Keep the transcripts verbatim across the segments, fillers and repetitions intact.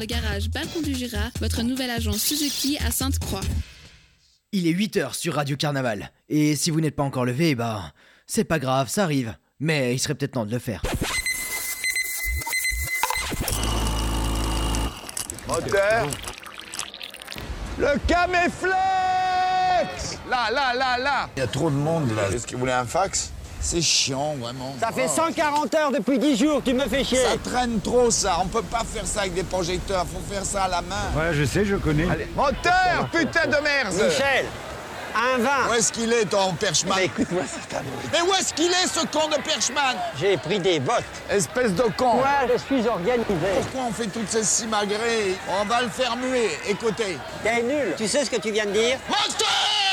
le garage Balcon du Jura, votre nouvel agent Suzuki à Sainte-Croix. Il est huit heures sur Radio Carnaval. Et si vous n'êtes pas encore levé, bah, c'est pas grave, ça arrive. Mais il serait peut-être temps de le faire. Moteur. Le Caméflex. Là, là, là, là. Il y a trop de monde là. Est-ce qu'il voulait un fax? C'est chiant, vraiment. Ça fait Oh. cent quarante heures depuis dix jours, tu me fais chier. Ça traîne trop, ça. On peut pas faire ça avec des projecteurs. Faut faire ça à la main. Ouais, je sais, je connais. Allez. Moteur, putain de merde. Michel, un vin. Où est-ce qu'il est, ton Perchman? Mais écoute-moi, c'est ta bruit. Mais où est-ce qu'il est, ce con de Perchman? J'ai pris des bottes. Espèce de con. Moi, je suis organisé. Pourquoi on fait toutes ces simagrées? On va le faire muer. Écoutez. T'es nul. Tu sais ce que tu viens de dire? Moteur!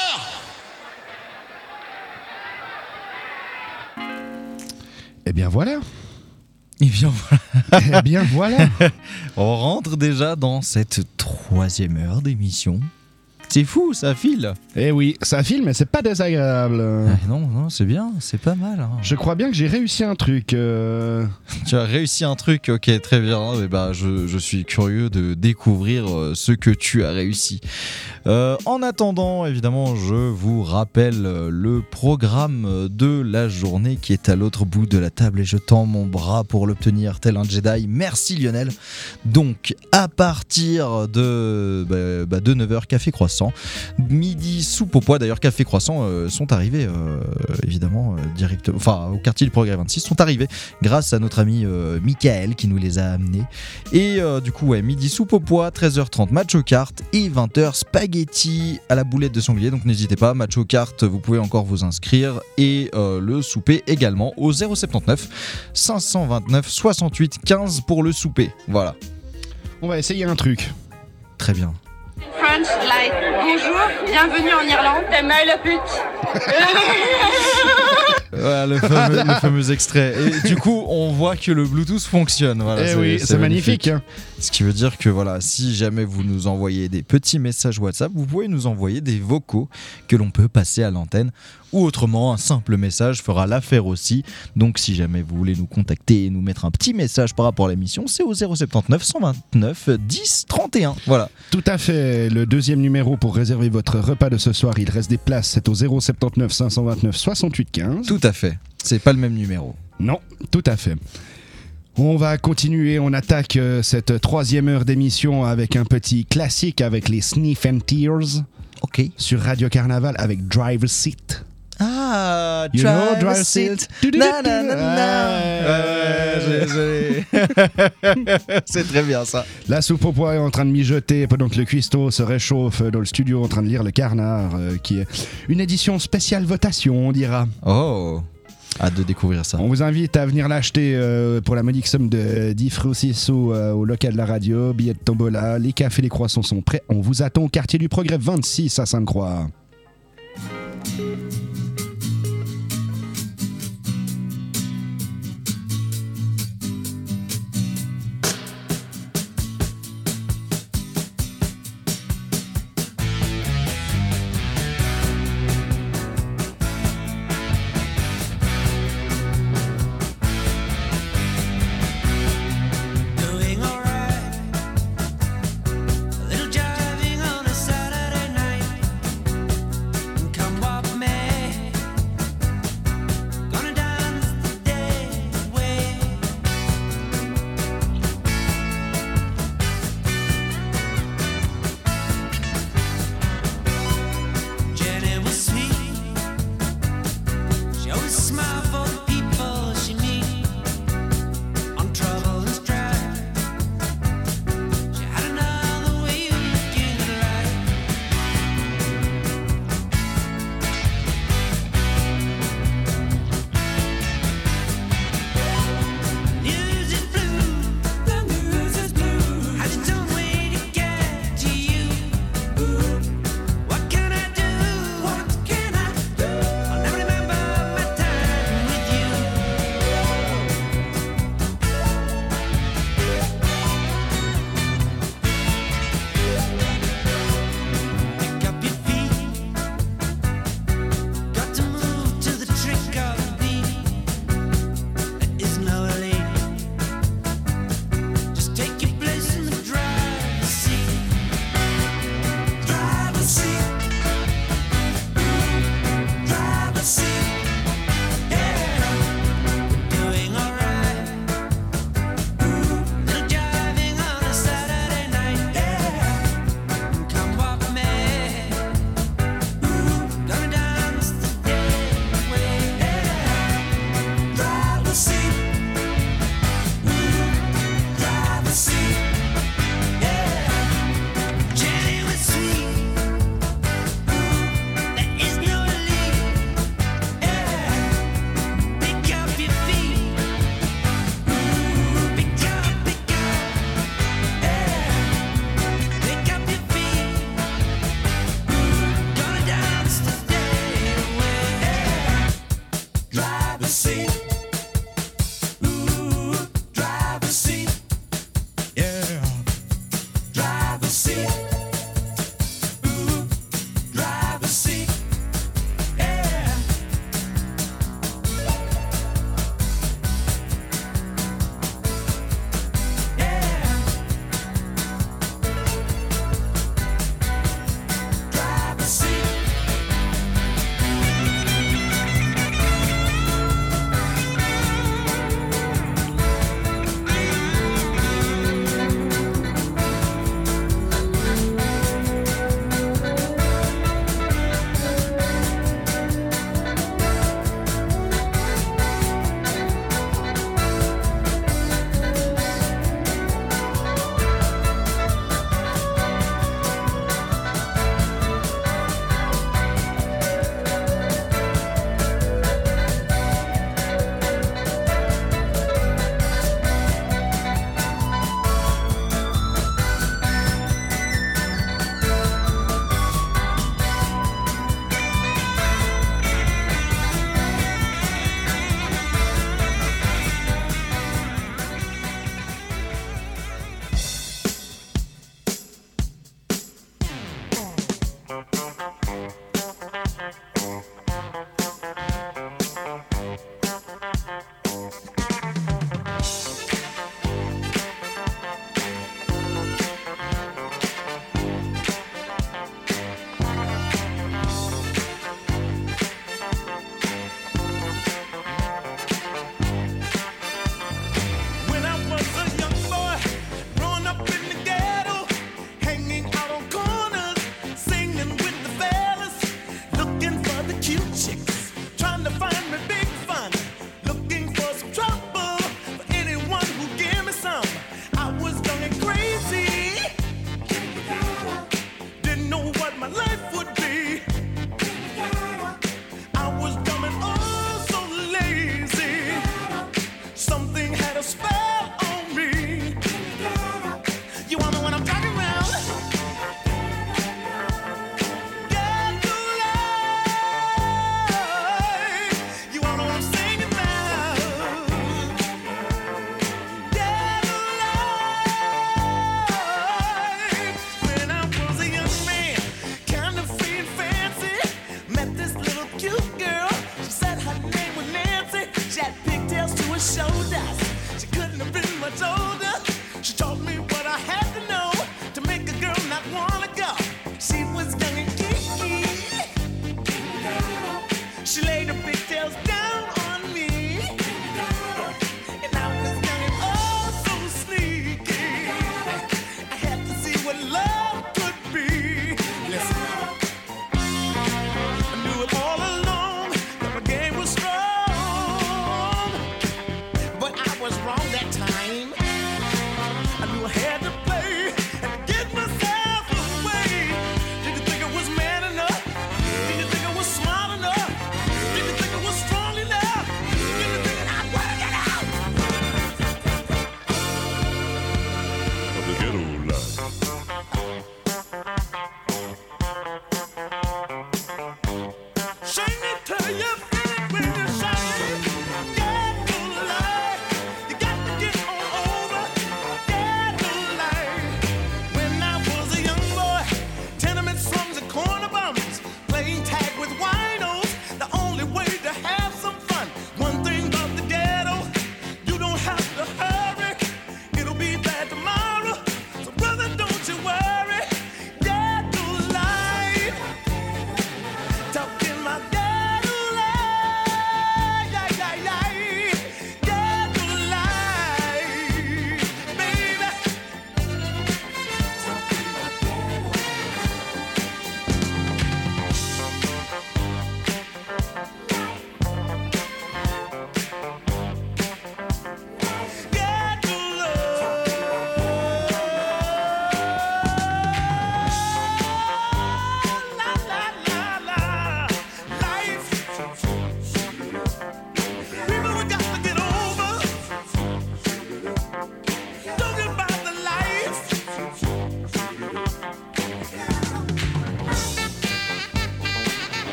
Eh bien voilà. Eh bien voilà. Eh bien voilà. On rentre déjà dans cette troisième heure d'émission. C'est fou, ça file. Eh oui, ça file, mais c'est pas désagréable. Ah non, non, c'est bien, c'est pas mal. Hein. Je crois bien que j'ai réussi un truc. Euh... Tu as réussi un truc, ok, très bien. Et bah, je, je suis curieux de découvrir ce que tu as réussi. Euh, en attendant, évidemment, je vous rappelle le programme de la journée qui est à l'autre bout de la table et je tends mon bras pour l'obtenir tel un Jedi. Merci Lionel. Donc, à partir de, bah, bah, de neuf heures, café croissant. Midi soupe au pois, d'ailleurs café croissant euh, sont arrivés euh, évidemment euh, direct, enfin au quartier du Progrès vingt-six sont arrivés grâce à notre ami euh, Michael qui nous les a amenés et euh, du coup ouais, midi soupe au pois, treize heures trente match aux cartes et vingt heures spaghetti à la boulette de sanglier, donc n'hésitez pas, match aux cartes vous pouvez encore vous inscrire et euh, le souper également au zéro soixante-neuf cinq cent vingt-neuf soixante-huit quinze pour le souper, voilà. On va essayer un truc. Très bien. French Light. Bonjour, bienvenue en Irlande. T'es mal la pute. Voilà, le, fameux, le fameux extrait. Et du coup, on voit que le Bluetooth fonctionne. Voilà, eh c'est, oui, c'est, c'est magnifique. magnifique. Ce qui veut dire que voilà, si jamais vous nous envoyez des petits messages WhatsApp, vous pouvez nous envoyer des vocaux que l'on peut passer à l'antenne. Ou autrement, un simple message fera l'affaire aussi. Donc si jamais vous voulez nous contacter et nous mettre un petit message par rapport à l'émission, c'est au zéro soixante-neuf cent vingt-neuf dix trente et un. Voilà. Tout à fait. Le deuxième numéro pour réserver votre repas de ce soir, il reste des places, c'est au zéro soixante-neuf cinq cent vingt-neuf soixante-huit quinze. Tout à fait. C'est pas le même numéro. Non, tout à fait. On va continuer, on attaque euh, cette troisième heure d'émission avec un petit classique avec les Sniff and Tears. Ok. Sur Radio Carnaval avec Driver's Seat. Ah, You drive know, drive seat. seat. Na, na, na, na. Ouais. Ouais, j'ai- c'est très bien ça. La soupe au pois est en train de mijoter pendant que le cuistot se réchauffe dans le studio en train de lire le Carnard, euh, qui est une édition spéciale votation, on dira. Oh, hâte de découvrir ça. On vous invite à venir l'acheter euh, pour la modique somme de dix francs six sous euh, au local de la radio, billets de tombola, les cafés, les croissants sont prêts. On vous attend au quartier du Progrès vingt-six à Sainte-Croix. Doing alright, a little jiving on a Saturday night. Come what may,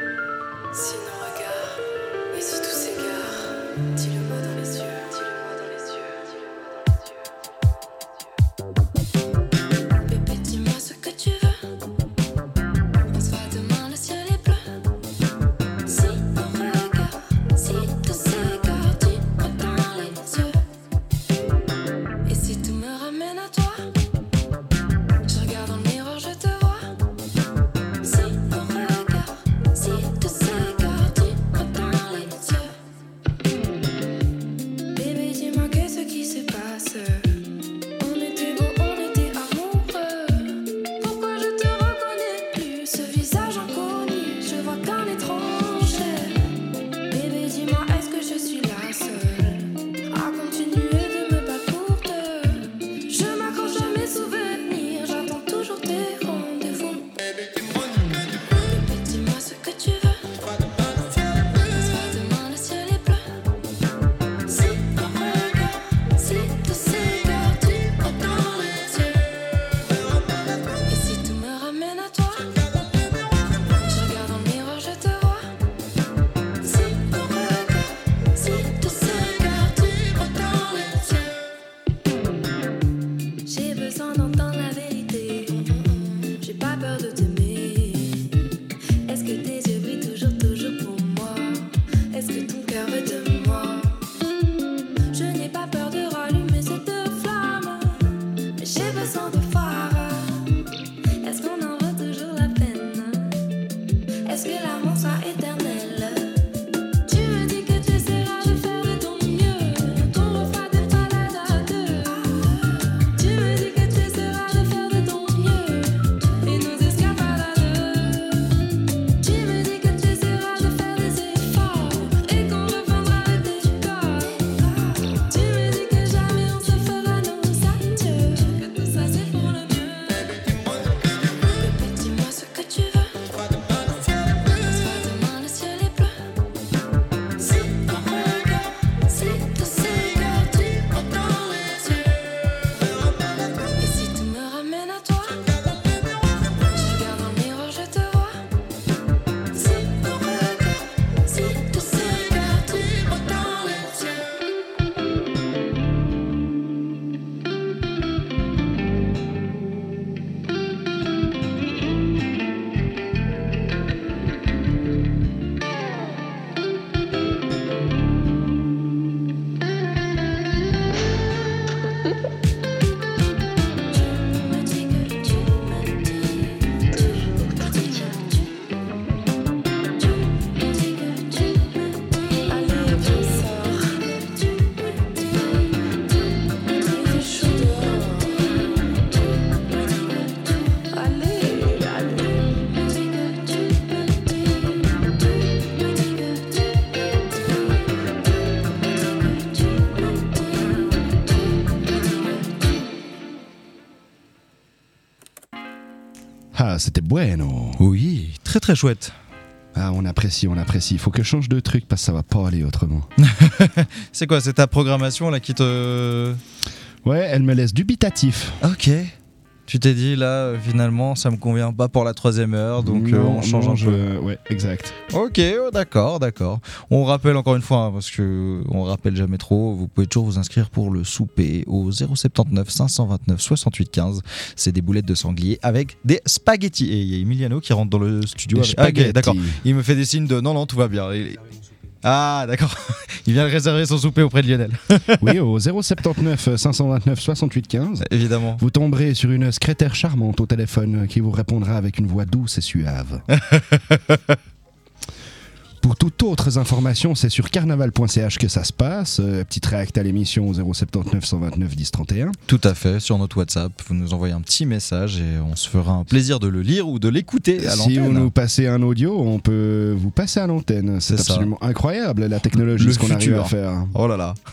Si nos regards et si tout s'égare, dis-le-moi dans les yeux, dis-le-moi dans les yeux, dis-le-moi dans les yeux. Bébé, dis-moi ce que tu veux. On se voit demain, le ciel est bleu. Si nos regards, si tout s'égare, dis-moi dans les yeux. Et si tout me ramène à toi, je regarde dans le miroir, je te vois. Si nos regards, si tout s'égare, dis-moi dans les yeux. Bébé, dis-moi qu'est-ce qui se passe. On était beau, on était amoureux. Pourquoi je te reconnais plus, ce visage inconnu, je vois qu'un étranger. Bébé, dis-moi, est-ce que je suis la seule à continuer de me battre pour deux? Je m'accroche à mes souvenirs, j'attends toujours tes rendez-vous. Bébé, dis-moi ce que tu veux. On se voit demain, le ciel est bleu. Si on regarde, si tout s'égare, dis-moi dans les yeux. Et si tout me ramène à toi, je regarde dans le miroir, je te vois. Si on regarde, si tout s'égare, dis-moi dans les yeux. J'ai besoin d'entendre la vérité. J'ai pas peur de t'aimer. Est-ce que tes yeux brillent toujours, toujours pour moi? Est-ce que ton cœur veut de moi? Je n'ai pas peur de rallumer cette flamme, mais j'ai besoin de phare. Est-ce qu'on en vaut toujours la peine? Est-ce que l'amour sera éternel? Tu me dis que tu essaieras de faire de ton mieux. Ton refrain des balades à deux. Tu me dis que tu essaieras de faire de ton mieux et nos escapades à deux. Tu me dis que tu essaieras de faire des efforts et qu'on reprendra le décor. Tu me dis que jamais on se fera nos adieux, que tout ça c'est pour le mieux. Bébé, dis-moi ce que tu veux. On se voit demain, le ciel est bleu. Si on regarde, si tout s'égare, dis-moi dans les yeux. Et si tout me ramène à toi, je regarde dans le miroir, je te vois. Si on regarde, si tout s'égare, dis-moi dans les yeux. Tu me dis que tu me dis, tu me dis que tu, tu me dis que tu me dis, allez viens sors. Tu me dis, tu me dis que je suis dehors. Tu me dis que tu, allez, allez. Tu me dis que tu me dis, tu me dis que tu me dis, tu me dis que tu me dis, tu me dis que tu. Ah, c'était bueno. Oui, très très chouette. Ah, on apprécie, on apprécie. Faut que je change de truc parce que ça va pas aller autrement. C'est quoi, c'est ta programmation là qui te... Ouais, elle me laisse dubitatif. Ok. Tu t'es dit là, euh, finalement, ça me convient pas pour la troisième heure, donc euh, Non, on change non, un peu. je- Ouais, exact. Ok, oh, d'accord, d'accord. On rappelle encore une fois, hein, parce que on rappelle jamais trop, vous pouvez toujours vous inscrire pour le souper au zéro soixante-neuf cinq cent vingt-neuf soixante-huit quinze. C'est des boulettes de sanglier avec des spaghettis. Et il y a Emiliano qui rentre dans le studio. Des avec- Ah, ok, spaghettis. d'accord. Il me fait des signes de non, non, tout va bien. Il- Ah, d'accord. Il vient de réserver son souper auprès de Lionel. Oui, au zéro soixante-neuf cinq cent vingt-neuf soixante-huit quinze. Évidemment. Vous tomberez sur une secrétaire charmante au téléphone qui vous répondra avec une voix douce et suave. Pour toutes autres informations, c'est sur carnaval point c h que ça se passe. Euh, petite réact à l'émission au zéro soixante-neuf cent vingt-neuf dix trente et un. Tout à fait, sur notre WhatsApp, vous nous envoyez un petit message et on se fera un plaisir de le lire ou de l'écouter à Si vous l'antenne. nous passez un audio, on peut vous passer à l'antenne. C'est C'est ça. absolument incroyable la technologie, Le ce qu'on arrive futur. à faire. Oh là là.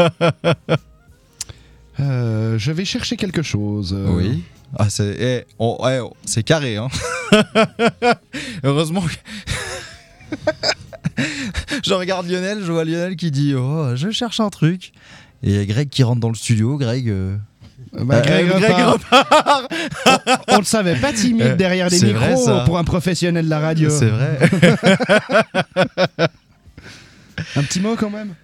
Euh, je vais chercher quelque chose. Euh, Oui. Ah, c'est eh, on- eh, oh, c'est carré, hein. Heureusement que... Je regarde Lionel, je vois Lionel qui dit « Oh, je cherche un truc ». Et il y a Greg qui rentre dans le studio. Greg, euh, Bah, Greg, Euh, Greg repart. on, on le savait pas timide Euh, derrière les c'est micros vrai, ça. pour un professionnel de la radio. C'est vrai. Un petit mot quand même.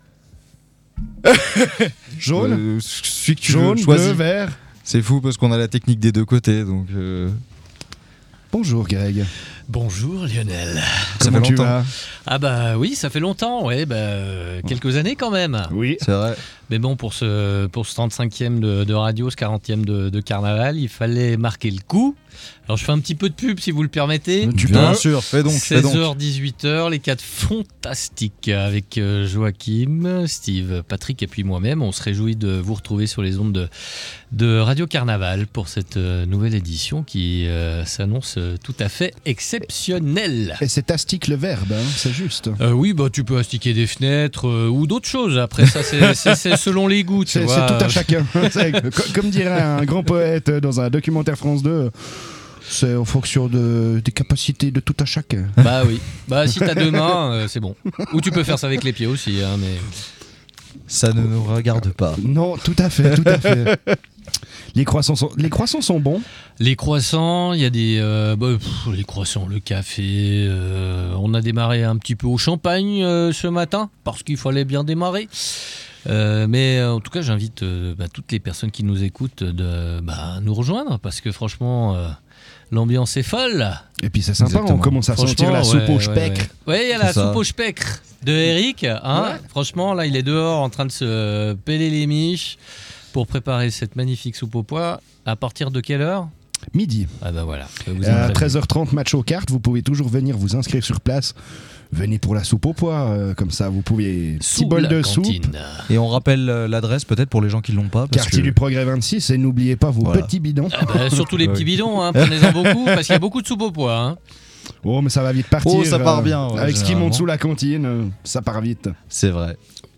Jaune, Euh, celui que tu jaune, veux, choisis. bleu, vert. C'est fou parce qu'on a la technique des deux côtés, donc. Euh... Bonjour Greg. Bonjour Lionel. Ça Comment fait tu longtemps. vas? Ah bah oui, ça fait longtemps, ouais, bah, euh, quelques années quand même. Oui. C'est vrai. Mais bon, pour ce, pour ce trente-cinquième de, de radio, ce quarantième de, de carnaval, il fallait marquer le coup. Alors je fais un petit peu de pub si vous le permettez. Tu Bien peux. sûr, fais donc. fais donc. seize heures dix-huit heures, les quatre fantastiques avec euh, Joachim, Steve, Patrick et puis moi-même. On se réjouit de vous retrouver sur les ondes de, de Radio Carnaval pour cette euh, nouvelle édition qui euh, s'annonce euh, tout à fait exceptionnelle. Et c'est astique le verbe, hein, c'est juste. Euh, oui, bah tu peux astiquer des fenêtres euh, ou d'autres choses. Après ça, c'est, c'est, c'est selon les goûts, tu C'est vois. c'est tout à chacun. C'est- co- comme dirait un grand poète dans un documentaire France deux, c'est en fonction de, des capacités de tout à chacun. Bah oui. Bah si t'as deux mains, euh, c'est bon. Ou tu peux faire ça avec les pieds aussi, hein, mais. Ça ne nous regarde pas. Non, tout à fait, tout à fait. Les croissants sont, les croissants sont bons. Les croissants, il y a des. euh, bah, pff, les croissants, le café. euh, on a démarré un petit peu au champagne euh, ce matin, parce qu'il fallait bien démarrer. Euh, mais euh, en tout cas, j'invite euh, bah, toutes les personnes qui nous écoutent de bah, nous rejoindre, parce que franchement, euh, l'ambiance est folle. Et puis c'est sympa, Exactement. on commence à sentir la Franchement, soupe ouais, au ouais, speck. Ouais, Ouais, il y a la C'est ça. soupe au spectre de Eric. Hein. Franchement, là, il est dehors en train de se peler les miches pour préparer cette magnifique soupe au pois. À partir de quelle heure? Midi. Ah ben voilà. Vous À êtes treize heures trente, match aux cartes. Vous pouvez toujours venir vous inscrire sur place. Venez pour la soupe au pois. euh, comme ça, vous pouvez. Petit sous bol la de soupe. cantine. Et on rappelle euh, l'adresse peut-être pour les gens qui l'ont pas. Parce Quartier que... du Progrès vingt-six. Et n'oubliez pas vos Voilà. petits bidons. Ah bah, surtout les Ouais. petits bidons, hein, prenez-en beaucoup parce qu'il y a beaucoup de soupe au pois. Hein. Oh, mais ça va vite partir. Oh, ça part bien, ouais, avec ce qui généralement. monte sous la cantine, euh, ça part vite. C'est vrai.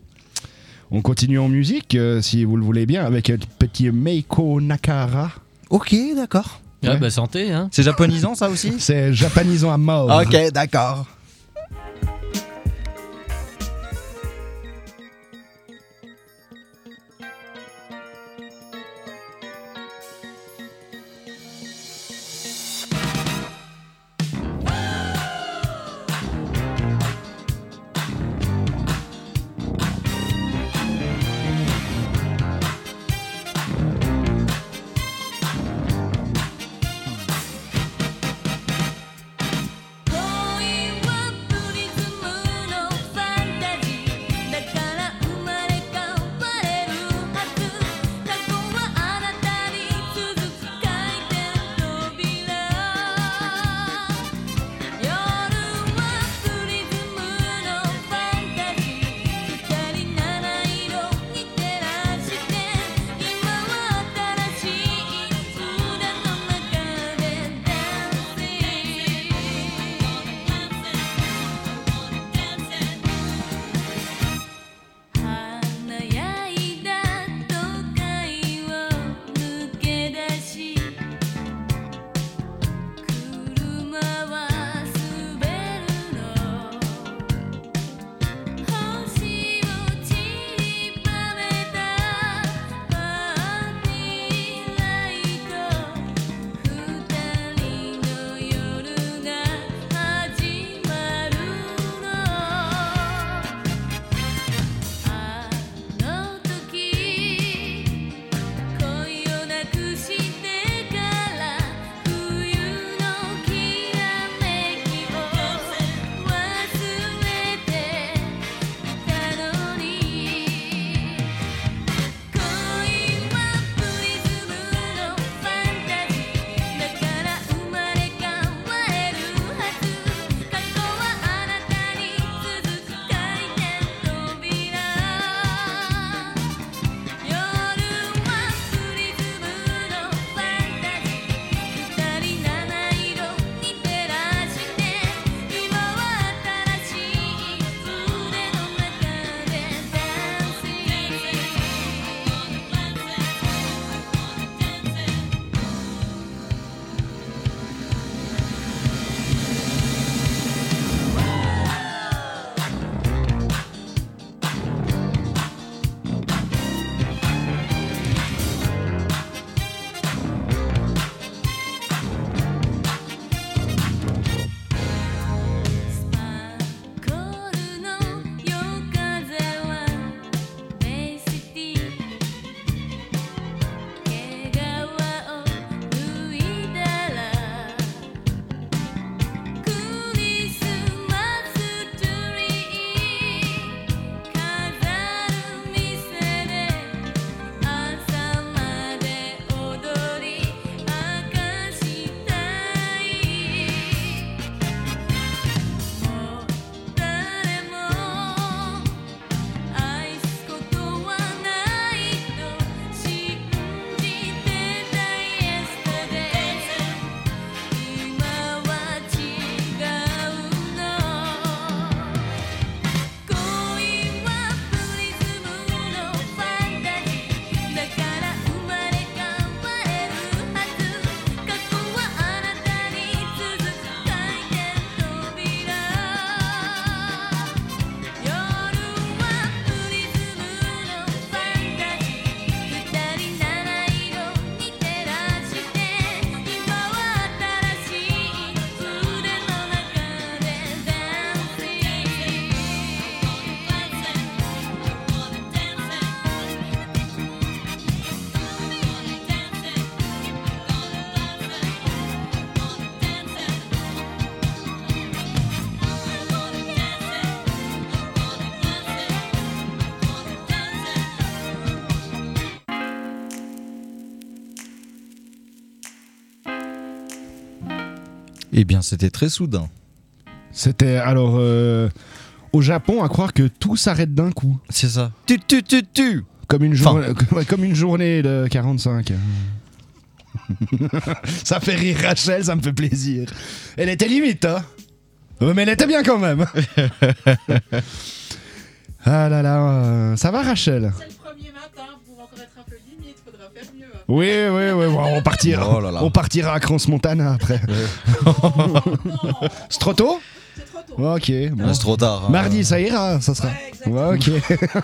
On continue en musique, euh, si vous le voulez bien, avec un petit Meiko Nakara. Ok, d'accord. Ah Ouais. bah santé. Hein. C'est japonisant ça aussi? C'est japonisant à mort. Ok, d'accord. Going Eh bien, c'était très soudain. C'était alors euh, au Japon, à croire que tout s'arrête d'un coup. C'est ça. Tu, tu, tu, tu. Comme une, jour... ouais, comme une journée de quarante-cinq. Ça fait rire Rachel, ça me fait plaisir. Elle était limite, hein. Ouais, mais elle était bien quand même. Ah là là, euh, ça va Rachel? C'est le premier matin, pour encore être un peu limite, faudra faire mieux. Oui, oui, oui, bon, on partira, Oh là là. on partira à Crans-Montana après. C'est trop tôt? C'est trop tôt. Ok, bon. Ah, c'est trop tard. hein. Mardi, ça ira, ça sera. Ouais, Ouais, ok.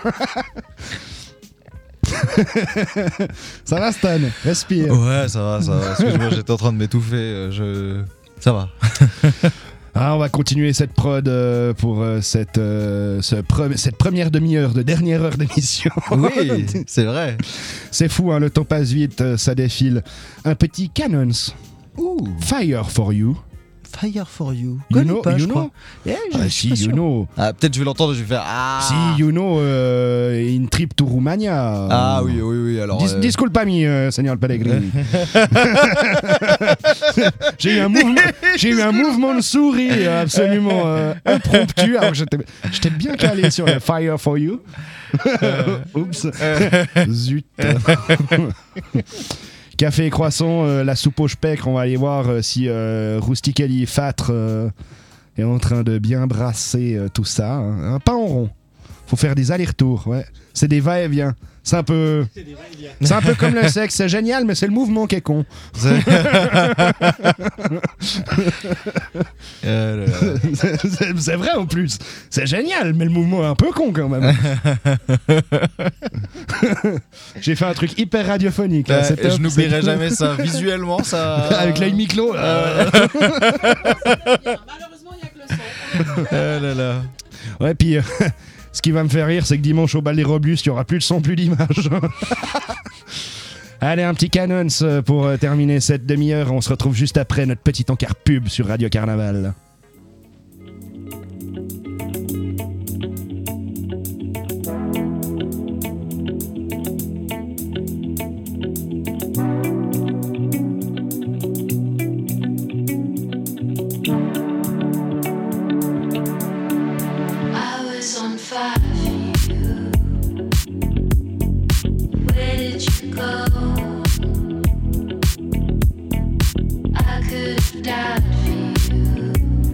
Ça va Stan? Respire. Ouais, ça va, ça va. Excuse-moi, j'étais en train de m'étouffer. euh, Je... Ça va. Ah, on va continuer cette prod euh, pour euh, cette, euh, ce pre- cette première demi-heure de dernière heure d'émission. Oui, c'est vrai. C'est fou, hein, le temps passe vite, euh, ça défile. Un petit Cannons. Ouh. Fire for you. Fire for you. You know, pas, you je know. crois. Yeah, je- Ah, je si, suis pas you sûr. know. Ah, peut-être je vais l'entendre, je vais faire ah. Si, you know, euh, in trip to Romagna. Ah oui, oui, oui. Alors. Dis- euh, Disculpami, euh, Seigneur Pellegrini. j'ai eu un mouvement, j'ai eu un mouvement de souris euh, absolument euh, impromptu. Alors j'étais, j'étais bien calé sur le Fire for You. Oups. Zut. Café et croissant, euh, la soupe au spectre. On va aller voir euh, si euh, Rusticali Fatre euh, est en train de bien brasser euh, tout ça. Hein. Pas en rond. Faut faire des allers-retours. Ouais. C'est des va-et-vient. C'est un peu. C'est un peu comme le sexe. C'est génial, mais c'est le mouvement qui est con. C'est... Euh, là, là. c'est, c'est- c'est vrai en plus. C'est génial, mais le mouvement est un peu con quand même. J'ai fait un truc hyper radiophonique. Là. Euh, C'est et top, je n'oublierai c'est top. jamais ça. Visuellement, ça. Avec l'œil mi-clos. Euh, Malheureusement, il n'y a que le son. euh, là, là. Ouais, puis euh, ce qui va me faire rire, c'est que dimanche au bal des Robustes, il n'y aura plus de son, plus d'image. Allez, un petit Cannons euh, pour euh, terminer cette demi-heure. On se retrouve juste après notre petit encart pub sur Radio Carnaval. I was on fire for you. Where did you go? I could have died for you.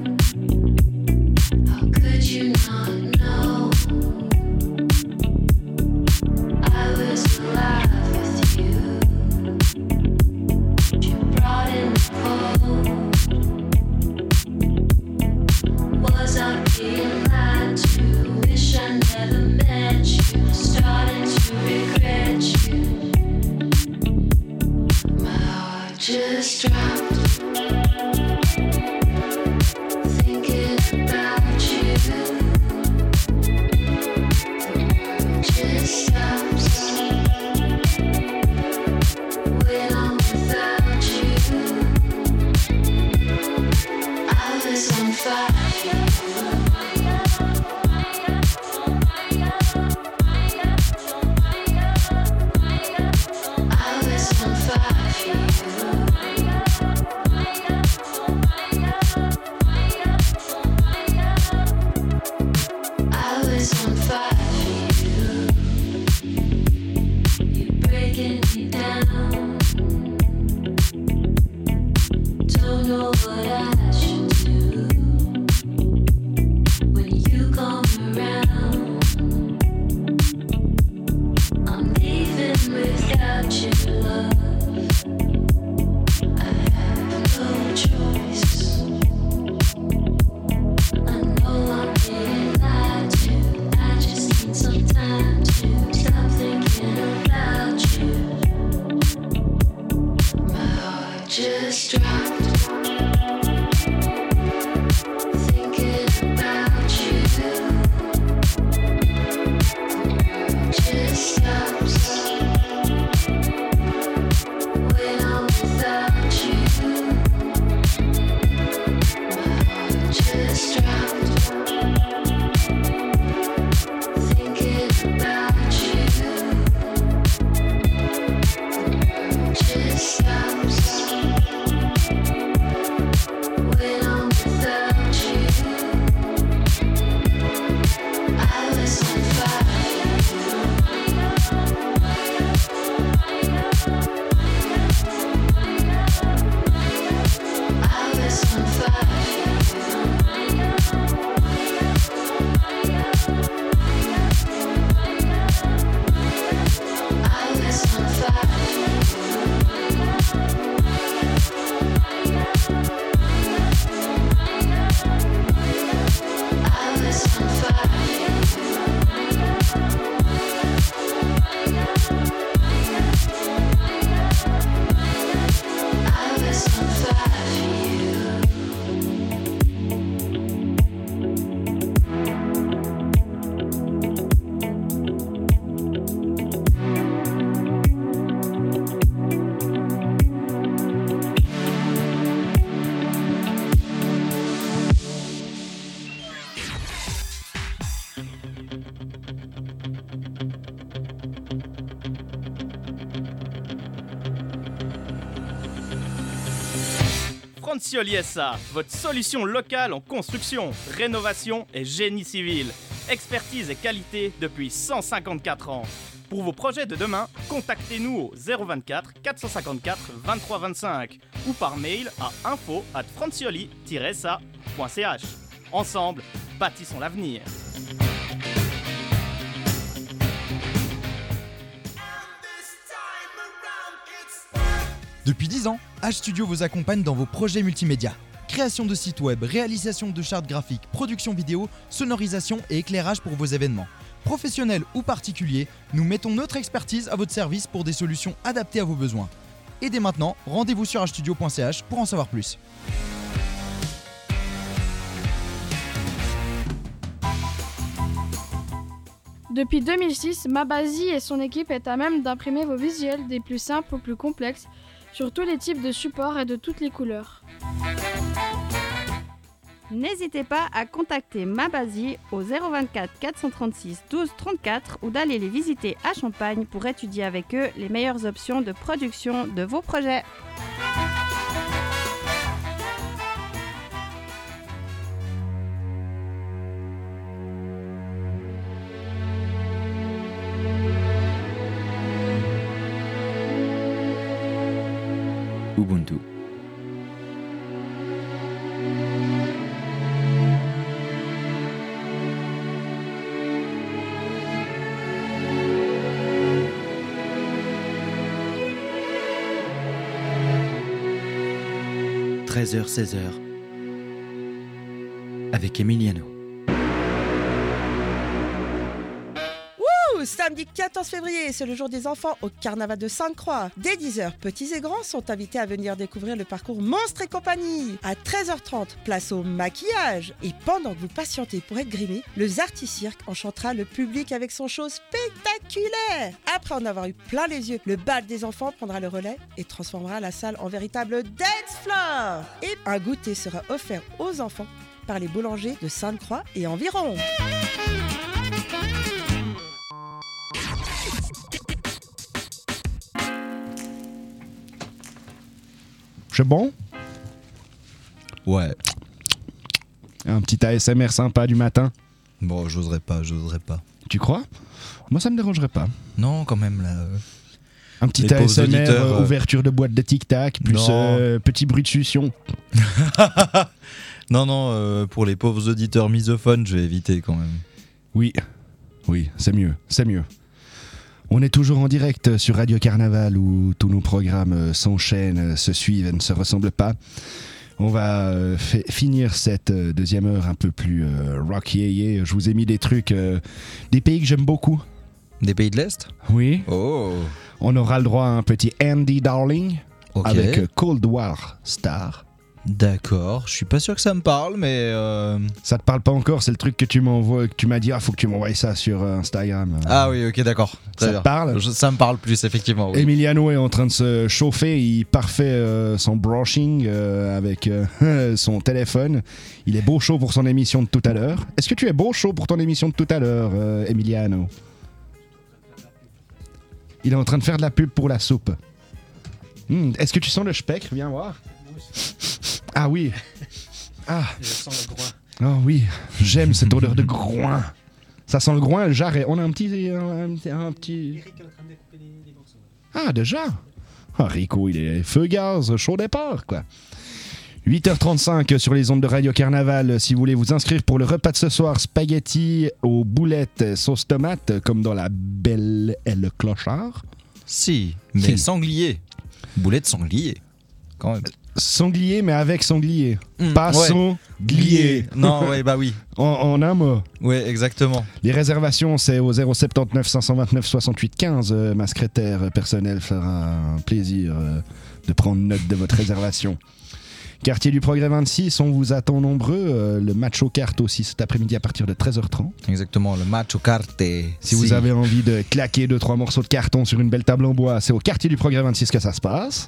Francioli S A, votre solution locale en construction, rénovation et génie civil. Expertise et qualité depuis cent cinquante-quatre ans. Pour vos projets de demain, contactez-nous au zéro vingt-quatre quatre cent cinquante-quatre vingt-trois vingt-cinq ou par mail à info arobase francioli tiret s a point c h. Ensemble, bâtissons l'avenir. Depuis dix ans, H-Studio vous accompagne dans vos projets multimédia. Création de sites web, réalisation de chartes graphiques, production vidéo, sonorisation et éclairage pour vos événements. Professionnels ou particuliers, nous mettons notre expertise à votre service pour des solutions adaptées à vos besoins. Et dès maintenant, rendez-vous sur h studio point c h pour en savoir plus. Depuis deux mille six, Mabazi et son équipe est à même d'imprimer vos visuels des plus simples aux plus complexes, sur tous les types de supports et de toutes les couleurs. N'hésitez pas à contacter Mabazi au zéro vingt-quatre quatre cent trente-six douze trente-quatre ou d'aller les visiter à Champagne pour étudier avec eux les meilleures options de production de vos projets. Ubuntu. treize heures seize heures avec Emiliano. Samedi quatorze février, c'est le jour des enfants au carnaval de Sainte-Croix. Dès dix heures, petits et grands sont invités à venir découvrir le parcours Monstres et compagnie. À treize heures trente, place au maquillage. Et pendant que vous patientez pour être grimé, le Zarty-Cirque enchantera le public avec son show spectaculaire. Après en avoir eu plein les yeux, le bal des enfants prendra le relais et transformera la salle en véritable dance floor. Et un goûter sera offert aux enfants par les boulangers de Sainte-Croix et environ. C'est bon? Ouais. Un petit A S M R sympa du matin? Bon, j'oserais pas, j'oserais pas. Tu crois? Moi, ça me dérangerait pas. Non, quand même, là. Euh... Un petit A S M R, euh, ouverture de boîte de tic-tac, plus euh, petit bruit de succion. Non, non, euh, pour les pauvres auditeurs misophones, je vais éviter quand même. Oui, oui, c'est mieux, c'est mieux. On est toujours en direct sur Radio Carnaval où tous nos programmes s'enchaînent, se suivent et ne se ressemblent pas. On va euh, f- finir cette euh, deuxième heure un peu plus euh, rock yeah yeah. Je vous ai mis des trucs, euh, des pays que j'aime beaucoup. Des pays de l'Est? Oui. Oh. On aura le droit à un petit Andy Darling okay. avec euh, Cold War Star. D'accord, je suis pas sûr que ça me parle, mais... Euh... Ça te parle pas encore, c'est le truc que tu m'envoies, que tu m'as dit, ah, faut que tu m'envoies ça sur Instagram. Ah oui, ok, d'accord. Très ça bien. te parle? je, Ça me parle plus, effectivement. Oui. Emiliano est en train de se chauffer, il parfait euh, son brushing euh, avec euh, son téléphone. Il est beau chaud pour son émission de tout à l'heure. Est-ce que tu es beau chaud pour ton émission de tout à l'heure, euh, Emiliano? Il est en train de faire de la pub pour la soupe. Mmh, est-ce que tu sens le spectre? Viens voir. Ah oui. Ah. Je sens le groin. Oh oui, j'aime cette odeur de groin. Ça sent le groin, le jarret. On a un petit... Un, un, un petit... Eric est en train de découper les, les morceaux. Ah, déjà? Ah, Rico, il est feu gaz, chaud départ, quoi. huit heures trente-cinq sur les ondes de Radio Carnaval. Si vous voulez vous inscrire pour le repas de ce soir, spaghetti aux boulettes sauce tomate, comme dans La Belle et le Clochard. Si, mais si. Sanglier. Boulettes sanglier, quand même. Sanglier, mais avec sanglier. Mmh, pas ouais. sanglier. Non, ouais, bah oui. En, en un mot. Ouais, exactement. Les réservations, c'est au zéro sept neuf cinq deux neuf soixante-huit quinze. Euh, ma secrétaire personnelle fera un plaisir euh, de prendre note de votre réservation. Quartier du Progrès vingt-six, on vous attend nombreux. Euh, le match aux cartes aussi cet après-midi à partir de treize heures trente. Exactement, le match aux cartes. Si, si vous avez envie de claquer deux trois morceaux de carton sur une belle table en bois, c'est au Quartier du Progrès vingt-six que ça se passe.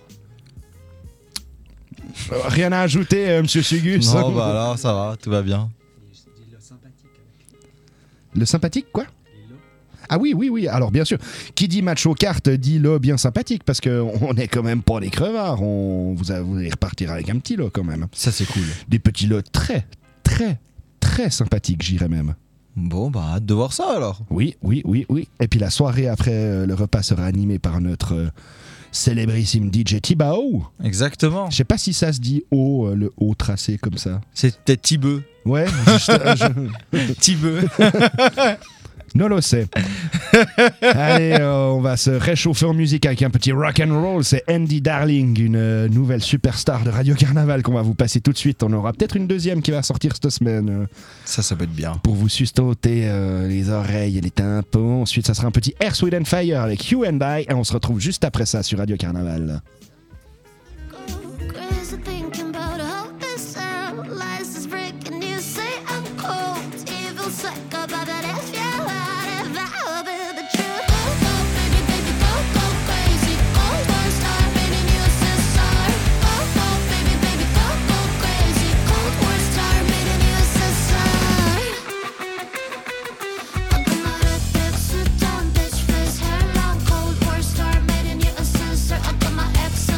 Euh, rien à ajouter, euh, monsieur Sugus? Non, bah là, ça va, tout va bien. Le sympathique, quoi? Ah oui, oui, oui. Alors bien sûr, qui dit match aux cartes dit lot bien sympathique parce qu'on est quand même pas des crevards. On, vous, a- vous allez repartir avec un petit lot quand même. Ça, c'est cool. Des petits lots très, très, très sympathiques, j'irais même. Bon, bah, hâte de voir ça alors. Oui, oui, oui, oui. Et puis la soirée après euh, le repas sera animée par notre euh, célébrissime D J Tibao. Exactement. Je sais pas si ça se dit O, euh, le O tracé comme ça. C'est peut-être Tibeux. Ouais, juste, euh, je- Tibeux. Non, le sait. Allez, euh, on va se réchauffer en musique avec un petit rock and roll. C'est Andy Darling, une euh, nouvelle superstar de Radio Carnaval qu'on va vous passer tout de suite. On aura peut-être une deuxième qui va sortir cette semaine. euh, Ça, ça peut être bien. Pour vous sustenter euh, les oreilles et les tympans. Ensuite, ça sera un petit Earth, Wind and Fire avec You and I. Et on se retrouve juste après ça sur Radio Carnaval. Crazy thinking about how this sound. Lies is breaking. You say I'm cold, evil psycho, but if you're right, if I'll be the truth. Go, go, baby, baby, go, go crazy. Go, one star, meaning you sister. Go, go, baby, baby, go, go crazy. Cold war star, meaning you sister. I got my red lips, sit down, bitch face, hair long. Cold war star, meaning you a sister. I got my ex.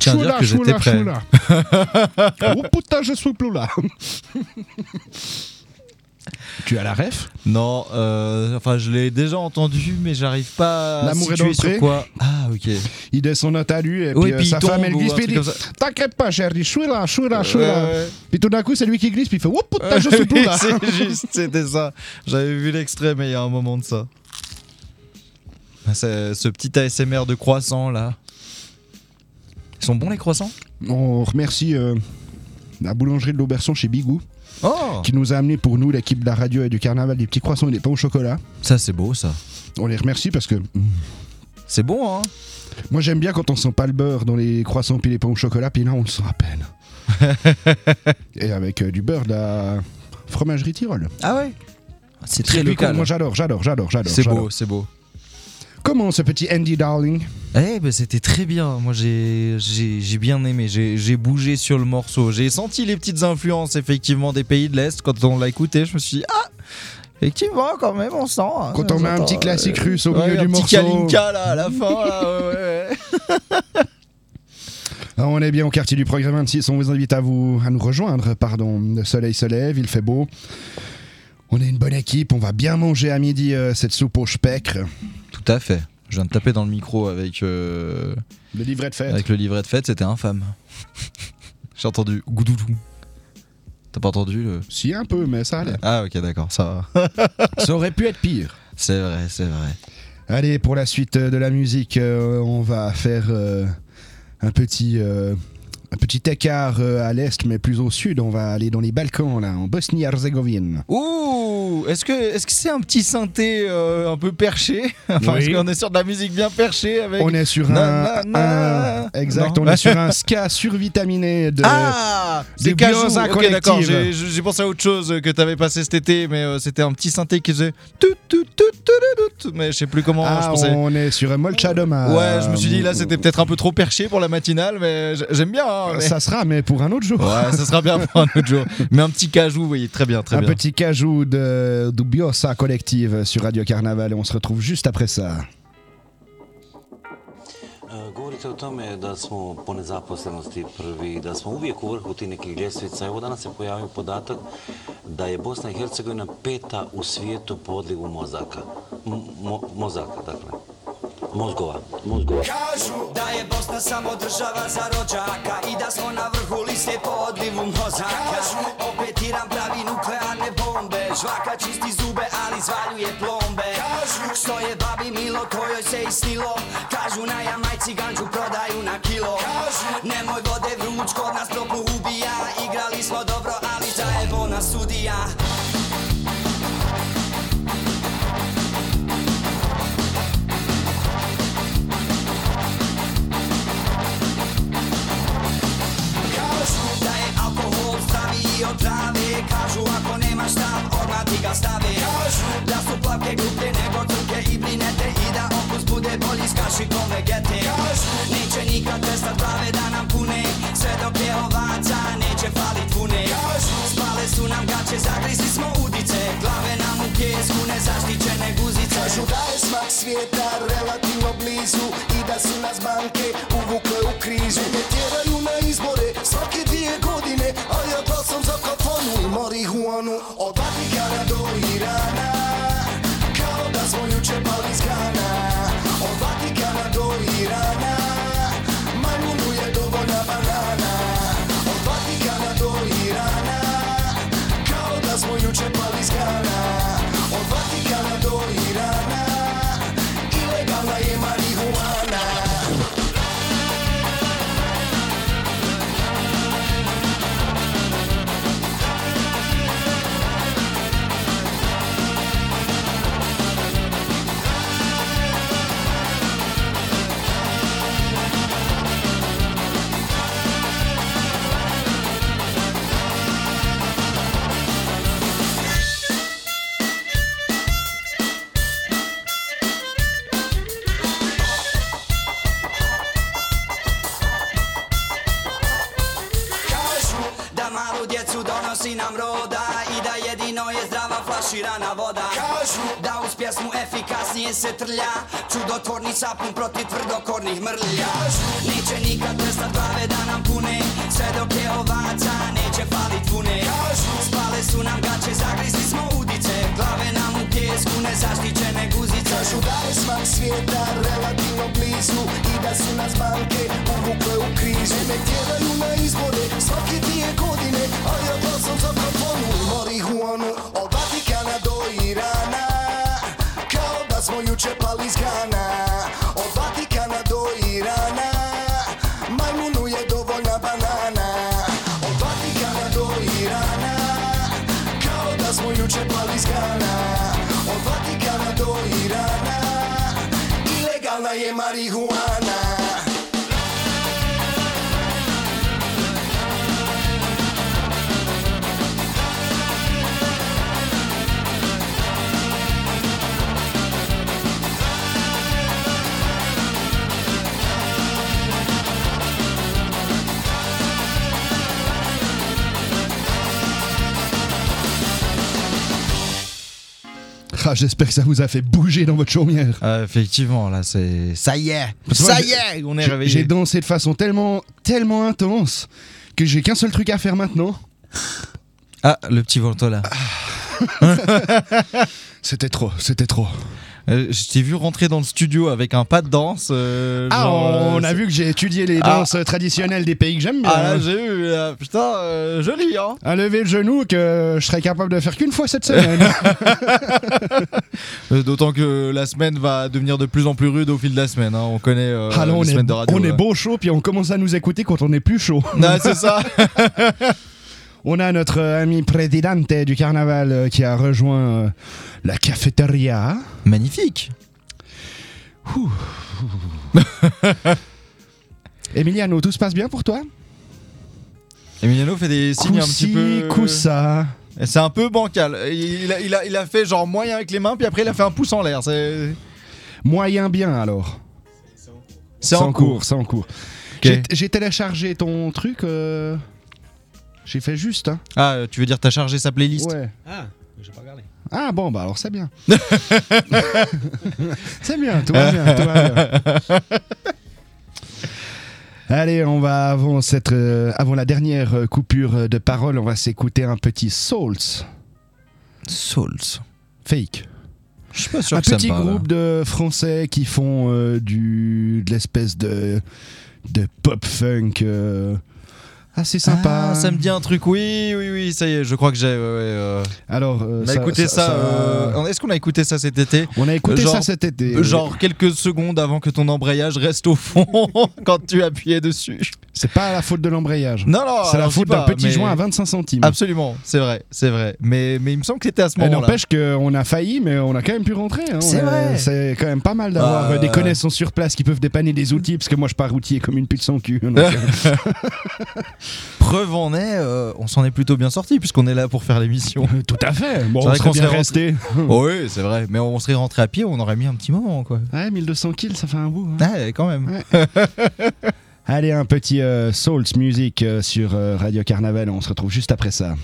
tiens à dire que j'étais prêt. choula. Oh putain, je suis plus là. Tu as la ref? Non, euh, enfin je l'ai déjà entendu, mais j'arrive pas à L'amour est situer dans le sur pré. quoi. Ah ok. Il descend à lui et Oui, puis, euh, puis il sa femme tombe elle ou glisse un puis il truc dit comme ça. t'inquiète pas chérie, je suis là, je suis là, je suis Ouais, là. ouais. Puis tout d'un coup c'est lui qui glisse puis il fait oh putain je suis plus là. C'est juste, c'était ça. J'avais vu l'extrait, mais il y a un moment de ça. Ah, c'est ce petit A S M R de croissants là. Ils sont bons les croissants? On remercie euh, la boulangerie de l'Auberçon chez Bigou. Oh. Qui nous a amené pour nous, l'équipe de la radio et du carnaval, des petits croissants et des pains au chocolat. Ça c'est beau ça. On les remercie parce que c'est bon hein. Moi j'aime bien quand on sent pas le beurre dans les croissants puis les pains au chocolat, puis là on le sent à peine. Et avec euh, du beurre de la fromagerie Tyrol. Ah ouais. C'est très C'est local. Moi j'adore, j'adore, j'adore, j'adore. C'est j'adore. beau, c'est beau. Comment ce petit Andy Darling? Eh ben c'était très bien, moi j'ai j'ai j'ai bien aimé, j'ai j'ai bougé sur le morceau, j'ai senti les petites influences effectivement des pays de l'Est quand on l'a écouté, je me suis dit ah effectivement quand même on sent. Hein, Quand on met un petit classique russe au ouais, milieu un du petit morceau. Kalinka là à la fin là, ouais, ouais, ouais. Alors, on est bien au quartier du Progrès vingt-six, on vous invite à, vous, à nous rejoindre, pardon. Le soleil se lève, il fait beau. On est une bonne équipe, on va bien manger à midi euh, cette soupe au spectre. Tout à fait. Je viens de taper dans le micro avec euh, le livret de fête. Avec le livret de fête, c'était infâme. J'ai entendu goudoudou. T'as pas entendu le... Si un peu, mais ça allait. Ah ok d'accord, ça va. Ça aurait pu être pire. C'est vrai, c'est vrai. Allez, pour la suite de la musique, euh, on va faire euh, un petit... Euh, Un petit écart euh, à l'est, mais plus au sud. On va aller dans les Balkans, là, en Bosnie-Herzégovine. Ouh, est-ce que est-ce que c'est un petit synthé euh, un peu perché? Enfin, Oui. est-ce qu'on est sur de la musique bien perchée avec... On est sur Na, un, na, na. un- exact. Non. On est sur un ska survitaminé de. Ah, de c'est Cajou. Biosa Ok, d'accord. Collective. J'ai, j'ai pensé à autre chose que t'avais passé cet été, mais euh, c'était un petit synthé qui faisait tout, tout, tout, tout, tout, mais je sais plus comment. Ah, je pensais. on est sur un Molchadoma. Ouais, je me suis dit là, c'était peut-être un peu trop perché pour la matinale, mais j- j'aime bien. hein, mais- Ça sera, mais pour un autre jour. Ouais, ça sera bien pour un autre jour. Mais un petit cajou, oui, très bien, très un bien. petit cajou de, de Biosa Collective sur Radio Carnaval et on se retrouve juste après ça. Govorite o tome da smo po nezaposlenosti prvi, da smo uvijek u vrhu tih nekih ljestvica. Evo danas se pojavio podatak da je Bosna i Hercegovina peta u svijetu po odlivu mozaka. M- mo- mozaka, dakle. Mozgova, mozgova. Kažu da je Bosna samo država za rođaka i da smo na vrhu liste po odlivu mozaka. Kažu, opet Iran pravi nuklearne bombe, žvaka čisti zube, ali zvaljuje plombe. Kažu, što je babi milo, to joj se isnilo. Kažu, na Jamajci ganđu prodaju na kilo. Kažu, nemoj vode vruć, kod nas toplu ubija. Igrali smo dobro, ali zajebo nas sudija. Kažu da je alkohol zdraviji od trave. Kažu ako nemaš stav, odmah ti ga stave. Kažu da su plavke gluplje nego crke i brinete i da okus bude bolji s kašikom vegete. Kažu neće nikad prestat glave da nam pune, sve dok je ovaca neće falit vune. Kažu spale su nam gaće, zagrizli smo udice, glave nam u pjesku, nezaštićene guzice. Kažu da je smak svijeta relativno blizu i da su nas banke uvukle u krizu. Ne tjeraju na izbore svake dvije godine, a ja glasam za kafanu i marihuanu. Od Vatikana do Irana, kao da smo juče pali iz Gana. Od Vatikana do Irana, manjinu je dovoljna banana. Od Vatikana do Irana, kao da smo juče pali iz Gana. Od Vatikana do Irana, ilegalna je marihuana. sam roda i da jedino je zdrava flaširana voda. Kažu da uz pjesmu efikasnije se trlja, čudotvorni sapun protiv tvrdokornih mrlja. Kažu neće nikad prestat glave da nam pune, sve dok je ovaca neće falit vune. Kažu spale su nam gaće, zagrizli smo udice, glave nam u pjesku nezaštićene guzice. Kažu da je smak svijeta relativno blizu i da su nas banke uvukle u krizu. Me tjeraju na izbore svake dvije godine, a ja glasam za kafonu i marihuanu. Od Vatikana do Irana, kao da smo juče pali iz Gana. Od Vatikana do Irana, majmunu je dovoljna banana. Od Vatikana do Irana, kao da smo juče pali iz Gana. Od Vatikana do Irana, ilegalna je marihuana. Ah, j'espère que ça vous a fait bouger dans votre chaumière. Euh, effectivement, là, c'est. Ça y est Ça y est On est j'ai, réveillé. J'ai dansé de façon tellement, tellement intense que j'ai qu'un seul truc à faire maintenant. Ah, le petit Voltola. C'était trop, c'était trop. Euh, je t'ai vu rentrer dans le studio avec un pas de danse. Euh, ah, genre, on euh, a c'est... vu que j'ai étudié les Ah. danses traditionnelles des pays que j'aime bien. Ah là, j'ai vu, là, putain, euh, joli, hein. Un lever le genou que je serais capable de faire qu'une fois cette semaine. Euh, D'autant que la semaine va devenir de plus en plus rude au fil de la semaine. Hein. On connaît euh, Ah là, on les est, semaines de radio. on est là. beau chaud, puis on commence à nous écouter quand on est plus chaud. Ah, c'est ça. On a notre ami présidente du carnaval euh, qui a rejoint euh, la cafétéria. Magnifique. Ouh. Emiliano, tout se passe bien pour toi? Emiliano fait des signes un petit peu. Coussa. Et c'est un peu bancal. Il a, il, a, il a fait genre moyen avec les mains, puis après il a fait un pouce en l'air. C'est... Moyen bien alors. C'est en cours. C'est en cours. Okay. J'ai, j'ai téléchargé ton truc. Euh... J'ai fait juste. Hein. Ah, tu veux dire t'as chargé sa playlist? Ouais. Ah, j'ai pas regardé. Ah bon, bah alors c'est bien. C'est bien, tout va bien, tout va bien. Allez, on va avant cette, euh, avant la dernière coupure de parole, on va s'écouter un petit Souls. Souls. Fake. Je suis pas sûr un que ça petit me parle. groupe de Français qui font euh, du de l'espèce de de pop funk. Euh, assez sympa. Ah, ça me dit un truc, oui, oui, oui, ça y est, je crois que j'ai. Ouais, ouais, euh... Alors, euh, on a ça, écouté ça. ça, ça... Euh... Est-ce qu'on a écouté ça cet été? On a écouté genre, ça cet été. Genre oui. Quelques secondes avant que ton embrayage reste au fond quand tu appuyais dessus. C'est pas la faute de l'embrayage. Non, non, c'est la faute d'un pas, petit mais... joint à vingt-cinq centimes. Absolument, c'est vrai, c'est vrai. Mais, mais il me semble que c'était à ce moment-là. N'empêche qu'on a failli, mais on a quand même pu rentrer. Hein. C'est a... vrai. C'est quand même pas mal d'avoir euh... des connaissances sur place qui peuvent dépanner des outils, parce que moi je pars routier comme une pute sans cul. Donc... Preuve en est, euh, on s'en est plutôt bien sorti puisqu'on est là pour faire l'émission. Tout à fait. Bon, c'est on vrai serait qu'on bien serait resté. Oh, oui, c'est vrai. Mais on serait rentré à pied, on aurait mis un petit moment, quoi. Ouais, mille deux cents kills, ça fait un bout. Hein. Ouais, quand même. Ouais. Allez, un petit euh, Souls Music euh, sur euh, Radio Carnaval. On se retrouve juste après ça.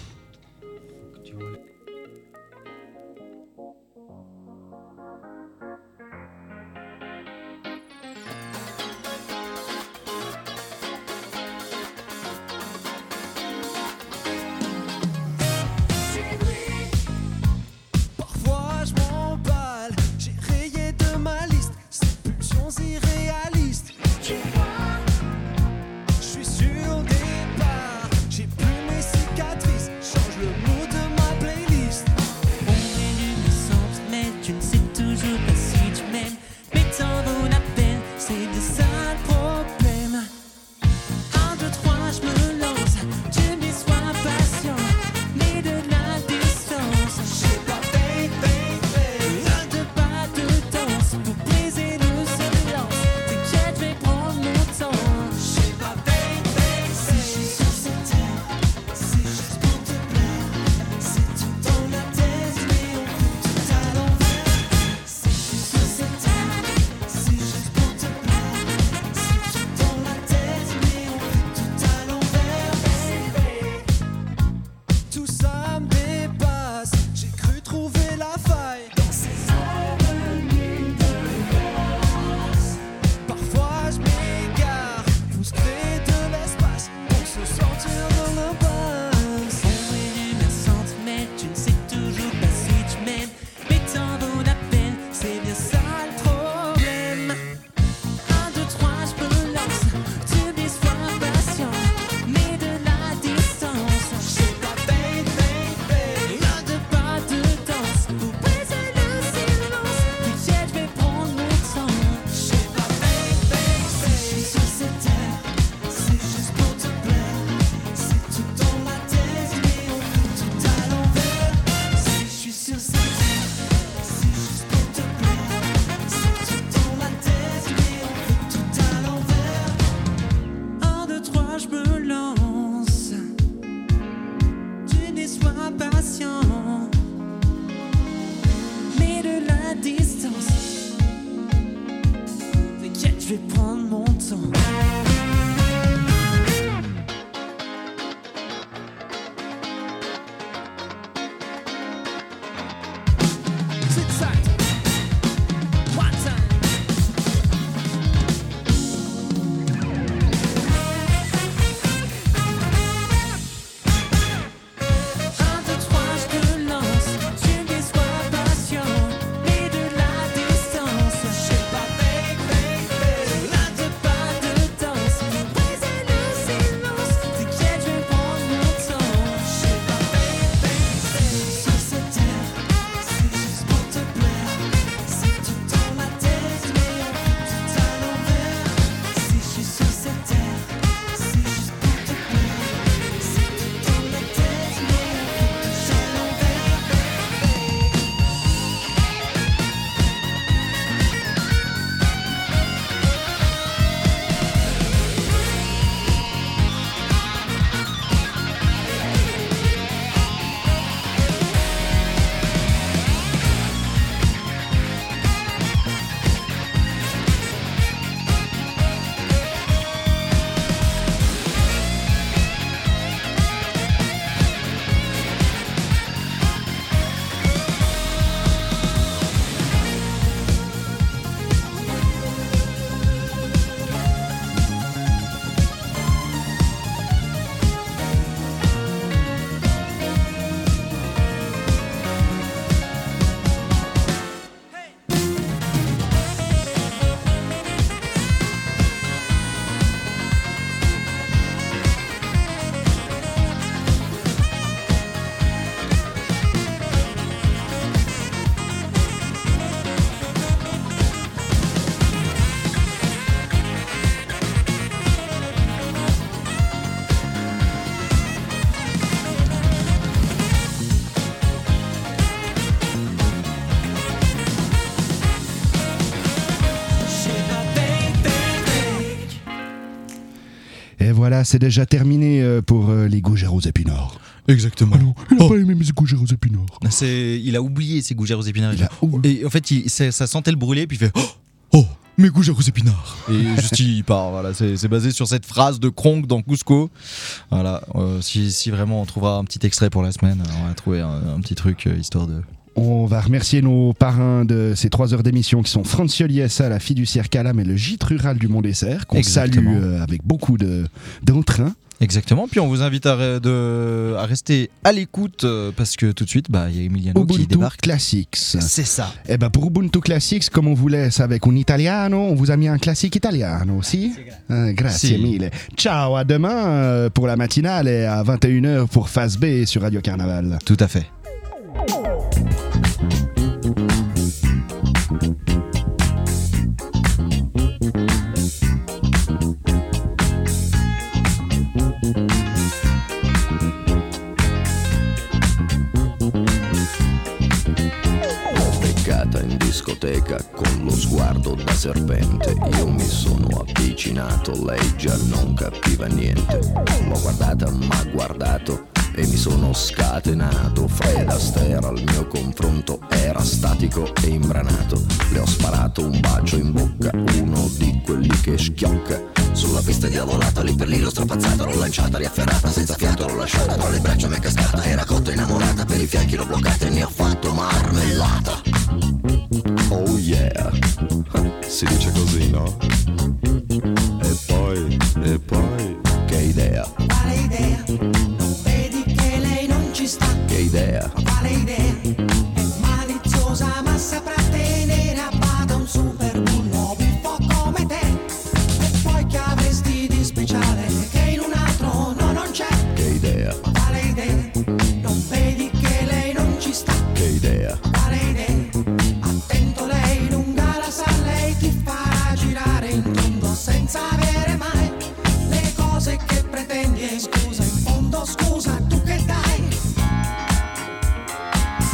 Je suis sur le départ, j'ai plus mes cicatrices. sois patient, mais de la distance. T'inquiète, je vais prendre mon temps. Et voilà, c'est déjà terminé euh, pour euh, les gougères aux épinards. Exactement. Ah non, il n'a pas aimé mes gougères aux épinards. C'est, il a oublié ses gougères aux épinards. Il a Et en fait, il, ça, ça sentait le brûler, puis il fait oh, oh mes gougères aux épinards. Et juste il part. Voilà, c'est, c'est basé sur cette phrase de Kronk dans Cusco. Voilà. Euh, si, si vraiment on trouvera un petit extrait pour la semaine, on va trouver un, un petit truc euh, histoire de. On va remercier nos parrains de ces trois heures d'émission qui sont Francioli S A, la fiduciaire Calam et le gîte rural du Mont-des-Serres, qu'on Exactement. salue euh, avec beaucoup de, d'entrain. Exactement, puis on vous invite à, re- de, à rester à l'écoute euh, parce que tout de suite, bah, il y a Emiliano qui Ubuntu débarque. Classics. C'est ça. Et ben pour Ubuntu Classics, comme on vous laisse avec un italiano, on vous a mis un classique italiano aussi. Euh, grazie Si. mille. Ciao, à demain euh, pour la matinale et à vingt et une heures pour Phase B sur Radio Carnaval. Tout à fait. Beccata in discoteca con lo sguardo da serpente. Io mi sono avvicinato, lei già non capiva niente. L'ho guardata, m'ha guardato e mi sono scatenato. Fred Astaire al mio confronto era statico e imbranato. Le ho sparato un bacio in bocca, uno di quelli che schiocca. Sulla pista diavolata, lì per lì l'ho strappazzata, l'ho lanciata, riafferrata, senza fiato l'ho lasciata, tra le braccia m'è cascata, era cotta innamorata, per i fianchi l'ho bloccata e ne ho fatto marmellata. Oh yeah, si dice così, no? E poi, e poi, che idea? Quale idea? Non vedi che lei non ci sta? Che idea? Quale idea? È maliziosa ma saprà tenere a bada un super bullo buffo come te. E poi che avresti di speciale che in un altro no non c'è? Che idea? Quale idea? Non vedi che lei non ci sta? Che idea? Quale idea? Attento, lei lunga la sa, lei ti farà girare in tondo senza avere mai le cose che pretendi. E scusa, in fondo scusa, tu che dai?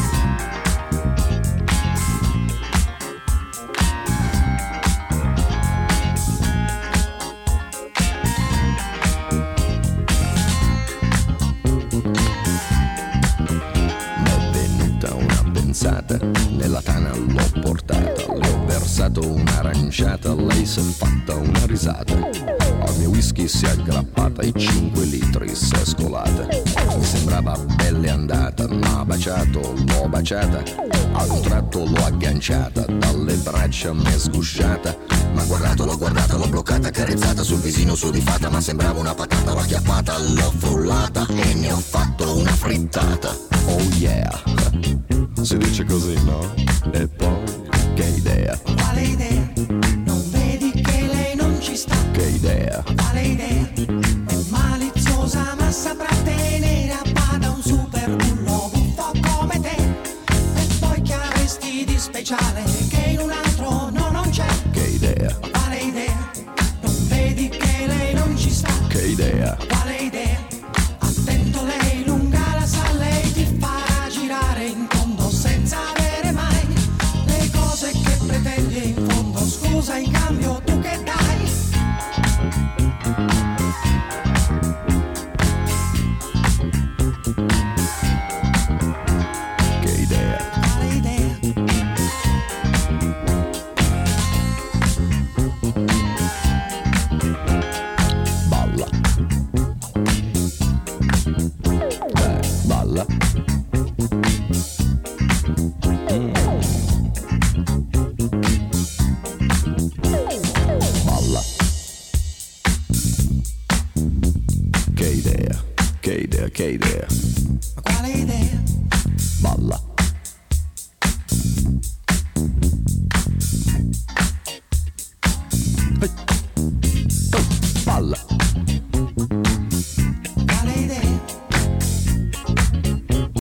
risata, nella tana l'ho portata, le ho versato un'aranciata, lei si è fatta una risata, al mio whisky si è aggrappata e cinque litri si è scolata, mi sembrava belle andata, ma baciato, l'ho baciata, ad un tratto l'ho agganciata, dalle braccia m'è sgusciata, ma guardato, l'ho guardata, l'ho bloccata, carezzata sul visino sudifata, ma sembrava una patata, l'ho acchiappata, l'ho frullata e ne ho fatto una frittata. Oh yeah, si dice così, no? E poi, che idea? Quale idea? Non vedi che lei non ci sta? Che idea? Quale idea? È maliziosa ma saprà tenere a bada un super bullo buffo come te. E poi che avresti di speciale che in un altro no non c'è? Che idea? Quale idea? Non vedi che lei non ci sta? Che idea? Quale idea? Attento lei lunga la sa, lei ti farà girare in tondo senza avere mai le cose che pretendi in fondo. Scusa in cambio tu che dai? Che idea? Quale idea? Balla. Dai, balla. Mm. Balla. Che idea, che idea, che idea.